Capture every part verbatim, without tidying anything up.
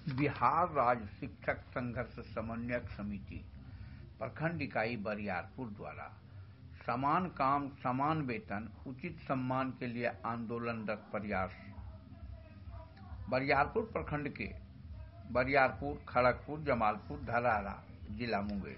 बिहार राज्य शिक्षक संघर्ष समन्वयक समिति प्रखंड इकाई बरियारपुर द्वारा समान काम समान वेतन उचित सम्मान के लिए आंदोलनरत प्रयास। बरियारपुर प्रखंड के बरियारपुर, खड़गपुर, जमालपुर, धरहरा, जिला मुंगेर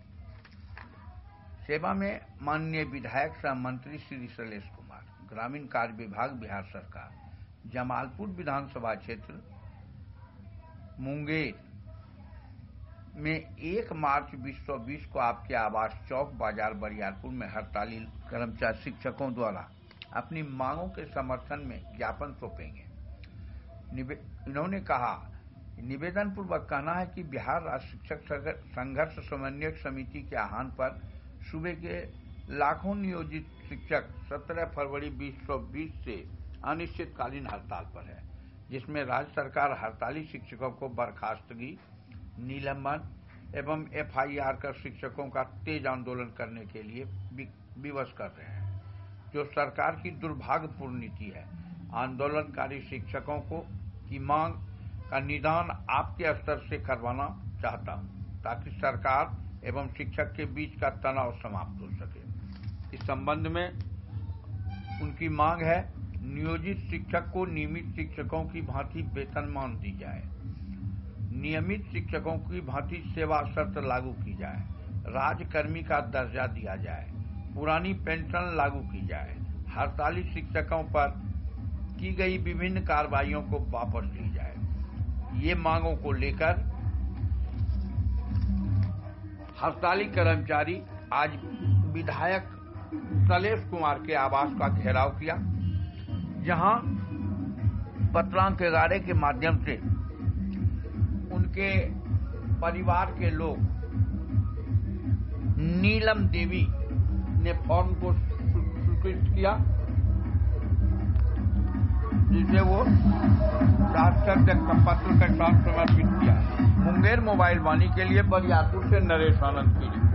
सेवा में माननीय विधायक सह मंत्री श्री शैलेश कुमार, ग्रामीण कार्य विभाग, बिहार सरकार, जमालपुर विधानसभा क्षेत्र मुंगेर में एक मार्च बीस सौ बीस को आपके आवास चौक बाजार बरियारपुर में हड़ताली कर्मचारी शिक्षकों द्वारा अपनी मांगों के समर्थन में ज्ञापन सौंपेंगे। इन्होंने कहा, निवेदन पूर्वक कहना है कि बिहार राज्य शिक्षक संघर्ष समन्वयक समिति के आह्वान पर सूबे के लाखों नियोजित शिक्षक सत्रह फरवरी बीस सौ बीस से अनिश्चितकालीन हड़ताल पर है, जिसमें राज्य सरकार हड़ताली शिक्षकों को बर्खास्तगी, निलंबन एवं एफ आई आर कर शिक्षकों का तेज आंदोलन करने के लिए विवश कर रहे हैं, जो सरकार की दुर्भाग्यपूर्ण नीति है। आंदोलनकारी शिक्षकों को की मांग का निदान आपके स्तर से करवाना चाहता हूं, ताकि सरकार एवं शिक्षक के बीच का तनाव समाप्त हो सके। इस संबंध में उनकी मांग है, नियोजित शिक्षक को नियमित शिक्षकों की भांति वेतनमान दी जाए, नियमित शिक्षकों की भांति सेवा शर्त लागू की जाए, राजकर्मी का दर्जा दिया जाए, पुरानी पेंशन लागू की जाए, हड़ताली शिक्षकों पर की गई विभिन्न कार्रवाइयों को वापस ली जाए। ये मांगों को लेकर हड़ताली कर्मचारी आज विधायक शैलेश कुमार के आवास का घेराव किया, जहां पत्रांक ग्यारह के माध्यम से उनके परिवार के लोग नीलम देवी ने फॉर्म को स्वीकृत किया, जिसे वो शासक पत्र के साथ समर्पित किया। मुंगेर मोबाइल वाणी के लिए बरियारपुर से नरेश आनंद की